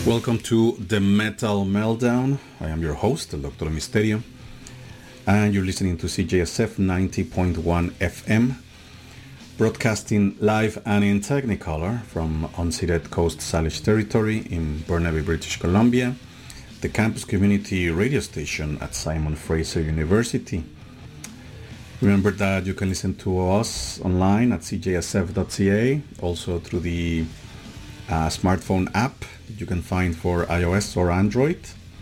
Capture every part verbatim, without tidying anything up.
Welcome to the Metal Meltdown. I am your host, el Doctor Misterio, and you're listening to C J S F ninety point one F M, broadcasting live and in Technicolor from unceded Coast Salish territory in Burnaby, British Columbia, the campus community radio station at Simon Fraser University. Remember that you can listen to us online at c j s f dot c a, also through the uh, smartphone app you can find for iOS or Android.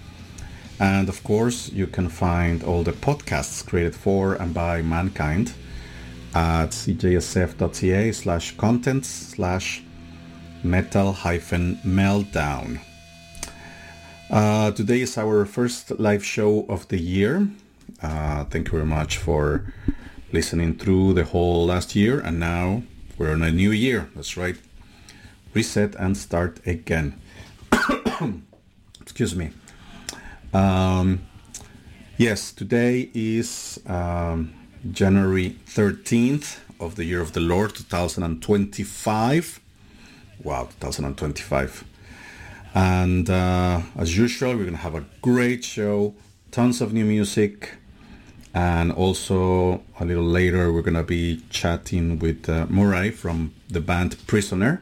And of course, you can find all the podcasts created for and by mankind at c j s f dot c a slash contents slash metal hyphen meltdown. Uh, today is our first live show of the year. Uh, thank you very much for listening through the whole last year, and now we're in a new year. That's right. Reset and start again. Excuse me. Um, yes, today is um, January thirteenth of the year of the Lord, two thousand twenty-five. Wow, two thousand twenty-five. And uh, as usual, we're going to have a great show, tons of new music, and also a little later we're going to be chatting with uh, Murray from the band Prisoner.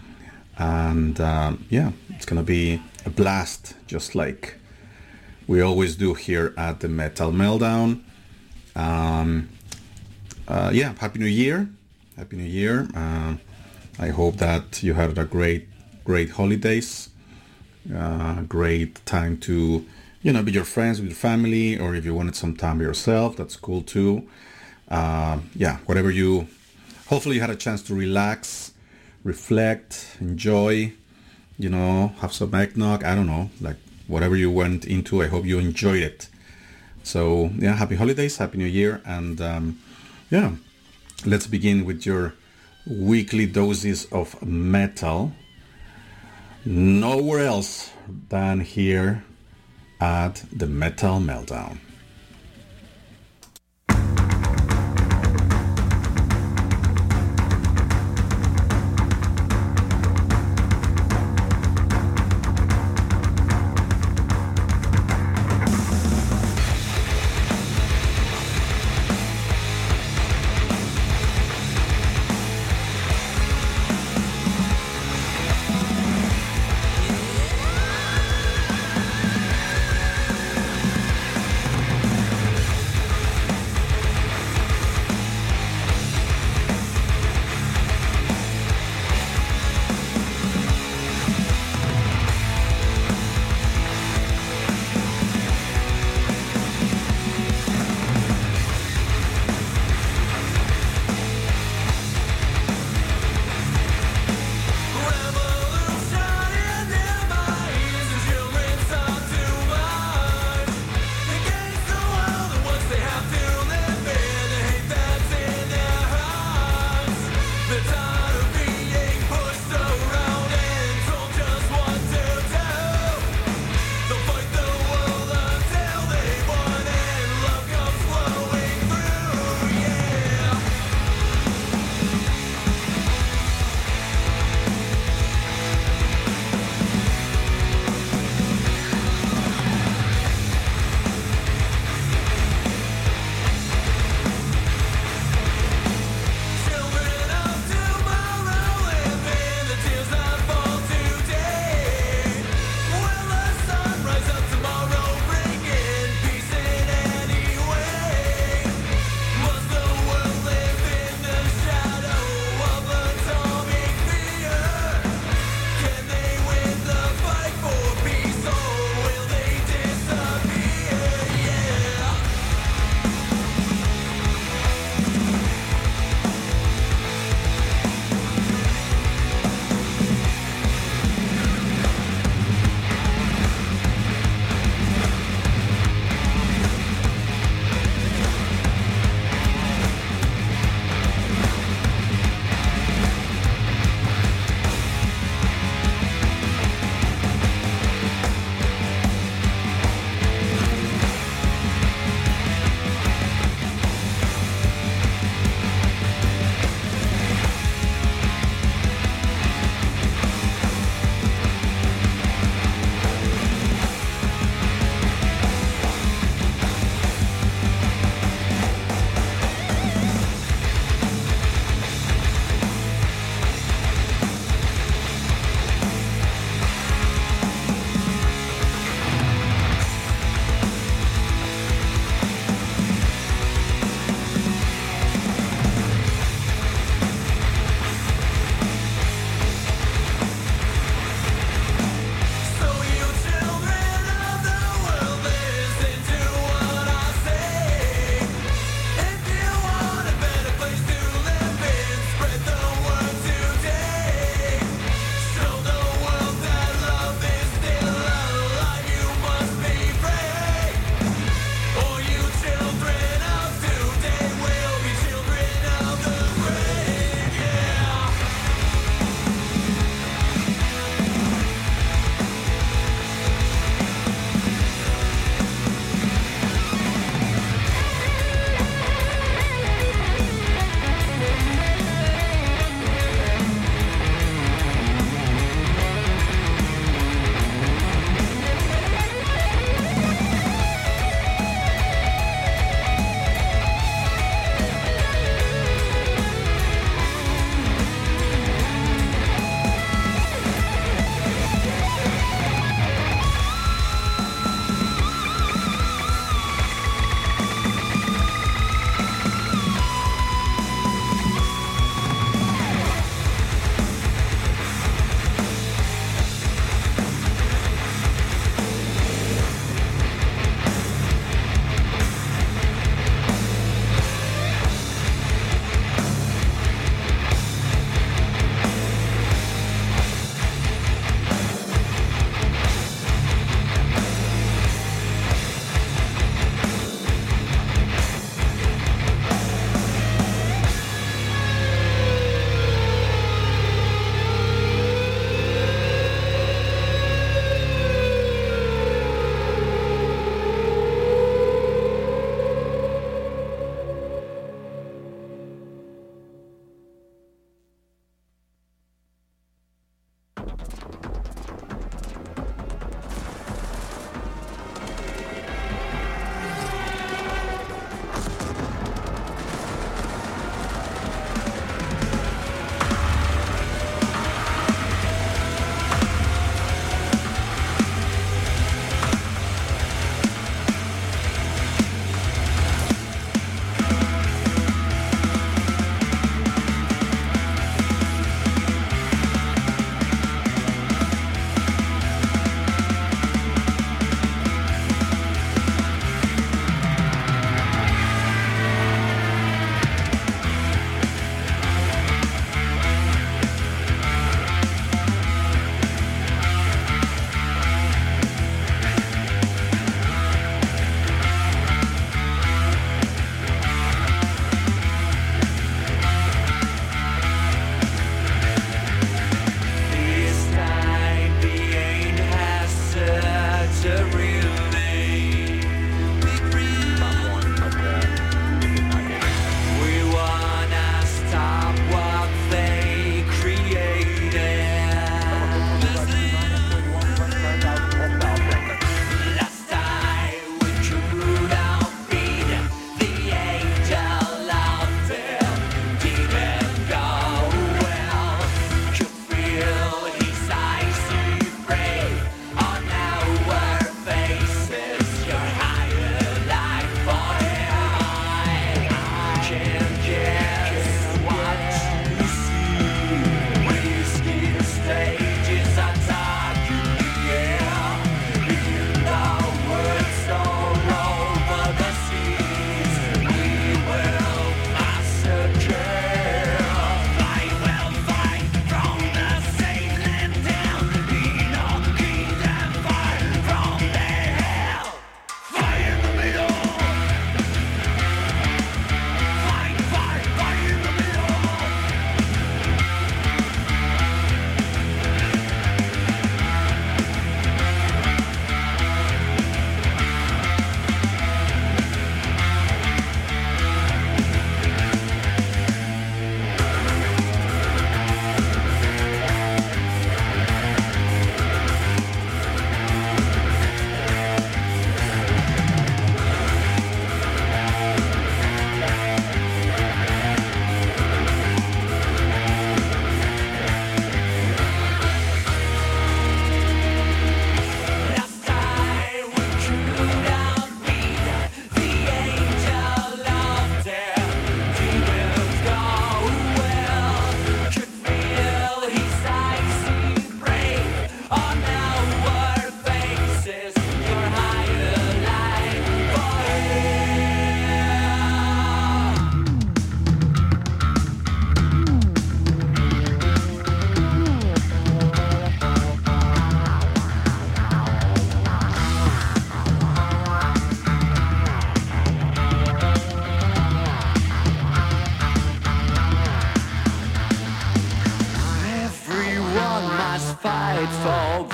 And uh, yeah, it's going to be a blast, just like we always do here at the Metal Meltdown. Um, uh, yeah, Happy New Year. Happy New Year. Uh, I hope that you had a great, great holidays. Uh, great time to, you know, be your friends, with your family, or if you wanted some time by yourself, that's cool too. Uh, yeah, whatever you, hopefully you had a chance to relax, reflect, enjoy, you know, have some eggnog, I don't know, like whatever you went into, I hope you enjoyed it. So yeah, happy holidays, happy new year, and um, yeah, let's begin with your weekly doses of metal. Nowhere else than here at the Metal Meltdown.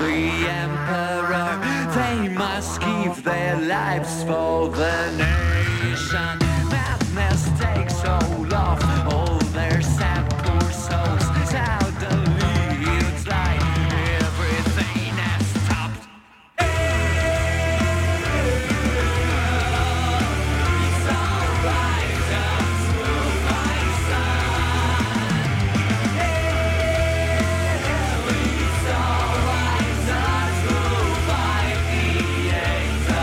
every emperor. They must give their lives for the nation. Madness takes hold of all their sad poor souls. Suddenly it's like everything has stopped. It's alright, just move my son. It's alright, just move my theater.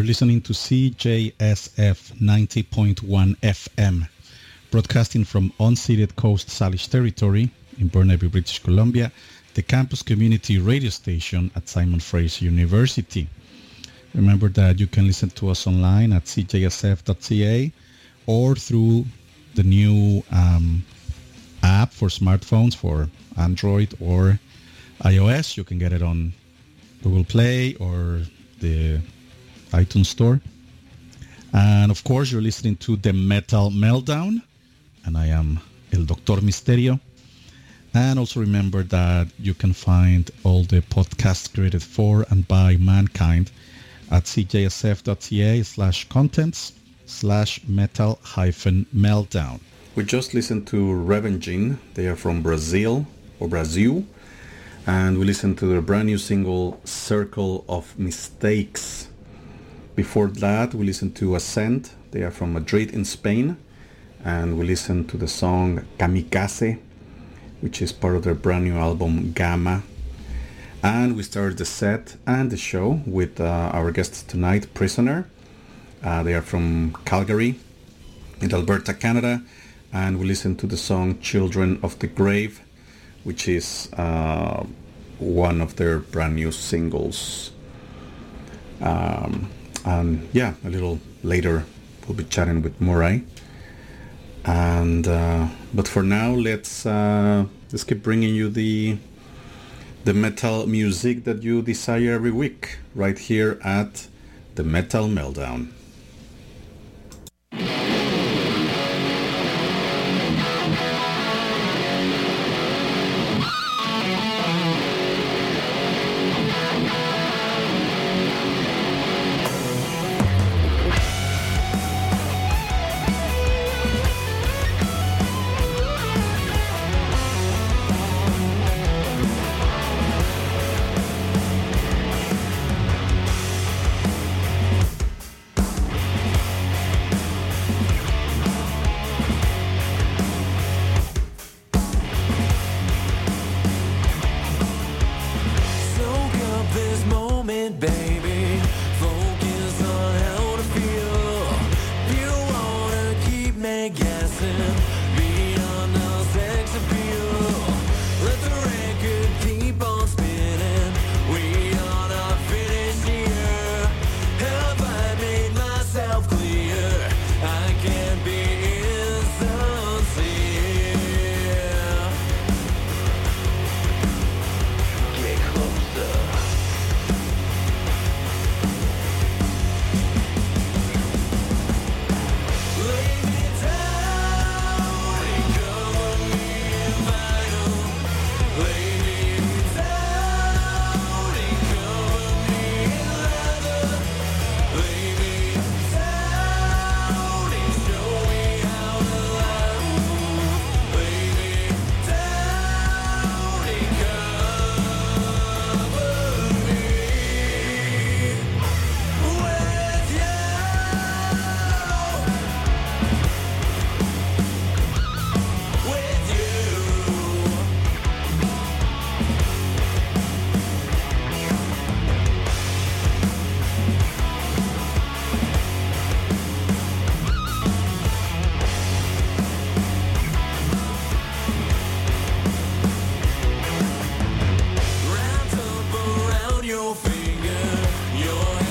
listening to C J S F ninety point one F M, broadcasting from unceded Coast Salish territory in Burnaby, British Columbia, the campus community radio station at Simon Fraser University. Remember that you can listen to us online at c j s f dot c a or through the new um, app for smartphones for Android or iOS. You can get it on Google Play or the iTunes Store. And of course, you're listening to The Metal Meltdown, and I am El Doctor Misterio. And also remember that you can find all the podcasts created for and by mankind at cjsf.ca slash contents slash metal hyphen meltdown. We just listened to Revengine. They are from Brazil or Brazil. And we listened to their brand new single, Circle of Mistakes. Before that, we listened to Ascent. They are from Madrid in Spain. And we listened to the song Kamikaze, which is part of their brand new album, Gamma. And we started the set and the show with uh, our guests tonight, Prisoner. Uh, they are from Calgary in Alberta, Canada. And we listened to the song Children of the Grave, which is uh, one of their brand new singles. Um, and yeah, a little later we'll be chatting with Moray. And uh, but for now, let's uh, let's keep bringing you the the metal music that you desire every week, right here at The Metal Meltdown.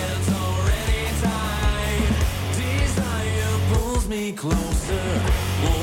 Closer.